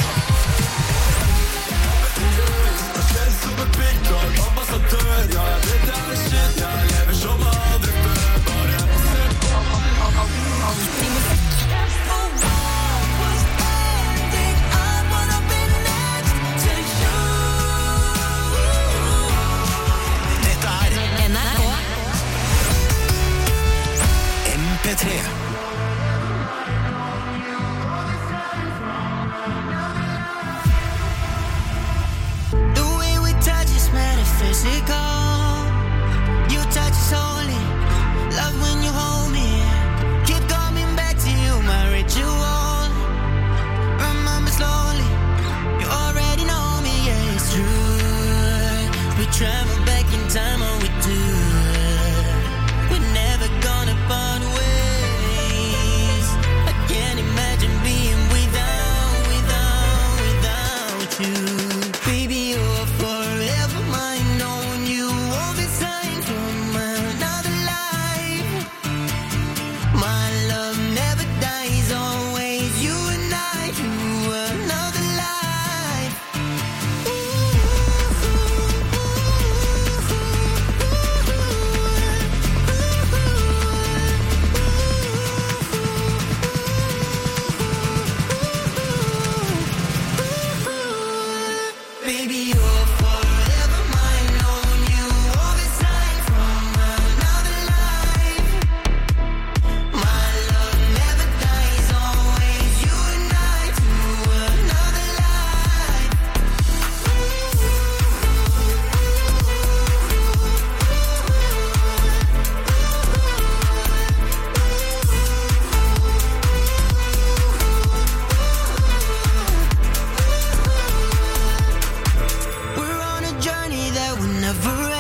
Dette er NRK. MP3. The way we touch is metaphysical. You touch is holy. Love when you hold me. Keep coming back to you, my ritual. Remember slowly. You already know me, yeah, it's true. We travel back in time, all we do. We're never gonna part away. never